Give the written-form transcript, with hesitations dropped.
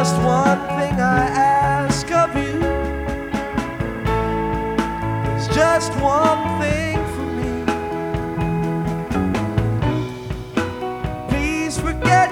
just one thing I ask of you. There's just one thing for me. Please forget